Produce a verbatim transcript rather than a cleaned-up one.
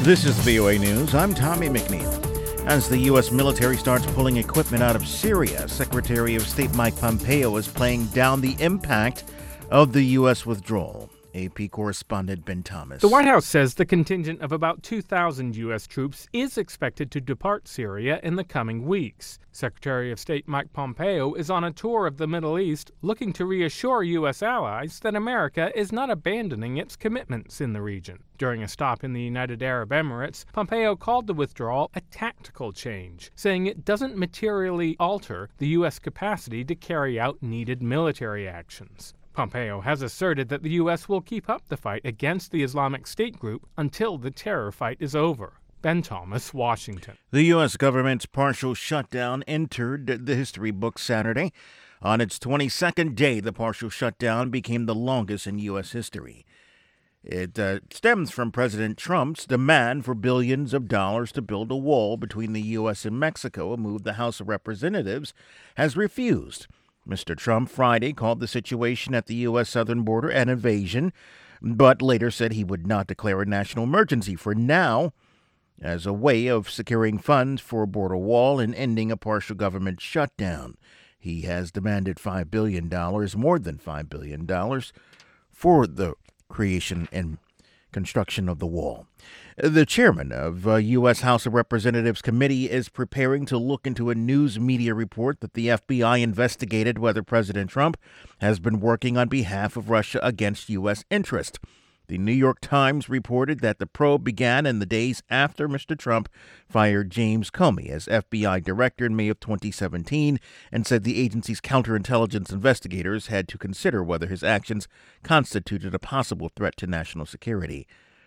This is V O A News. I'm Tommy McNeil. As the U S military starts pulling equipment out of Syria, Secretary of State Mike Pompeo is playing down the impact of the U S withdrawal. A P correspondent Ben Thomas. The White House says the contingent of about two thousand U S troops is expected to depart Syria in the coming weeks. Secretary of State Mike Pompeo is on a tour of the Middle East looking to reassure U S allies that America is not abandoning its commitments in the region. During a stop in the United Arab Emirates, Pompeo called the withdrawal a tactical change, saying it doesn't materially alter the U S capacity to carry out needed military actions. Pompeo has asserted that the U S will keep up the fight against the Islamic State group until the terror fight is over. Ben Thomas, Washington. The U S government's partial shutdown entered the history books Saturday. On its twenty-second day, the partial shutdown became the longest in U S history. It uh, stems from President Trump's demand for billions of dollars to build a wall between the U S and Mexico, a move the House of Representatives has refused. Mister Trump Friday called the situation at the U S southern border an invasion, but later said he would not declare a national emergency for now as a way of securing funds for a border wall and ending a partial government shutdown. He has demanded five billion dollars, more than five billion dollars, for the creation and construction of the wall. The chairman of uh, U S House of Representatives Committee is preparing to look into a news media report that the F B I investigated whether President Trump has been working on behalf of Russia against U S interest. The New York Times reported that the probe began in the days after Mister Trump fired James Comey as F B I director in May of twenty seventeen and said the agency's counterintelligence investigators had to consider whether his actions constituted a possible threat to national security.